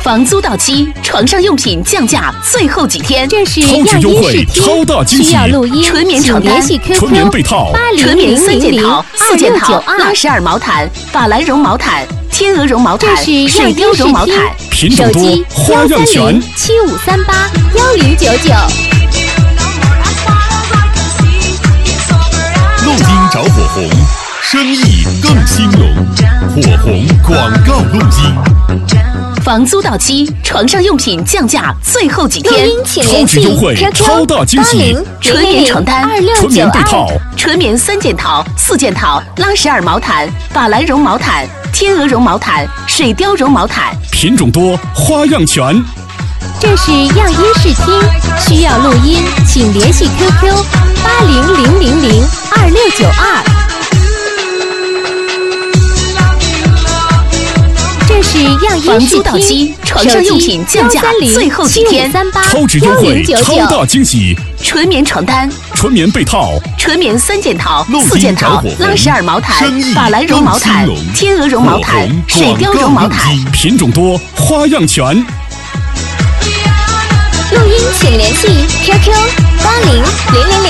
房租到期，床上用品降价最后几天。 这是超值优惠，超大惊喜！ 需要录音， 纯棉床单、 纯棉被套、 纯棉3件套、4件套、拉12毛毯、法兰绒毛毯、天鹅绒毛毯、水貂绒毛毯， 品种多，花样全。 75381099。 录音找火红，生意更兴隆。火红广告录音。 房租到期，床上用品降价最后几天。 超值优惠，超大惊喜！ 纯棉床单、 纯棉被套、 纯棉3件套、4件套、拉12毛毯、法兰绒毛毯、天鹅绒毛毯、水貂绒毛毯， 品种多，花样全。 这是样音视听，需要录音，请联系 QQ800002692。这是样音视听， 房租到期，床上用品降价最后几天。 超值优惠，超大惊喜！ 纯棉床单、 纯棉被套、 纯棉3件套、 录 4件套、拉12毛毯、法兰绒毛毯、天鹅绒毛毯、水貂绒毛毯， 品种多，花样全。 录音请联系 QQ800000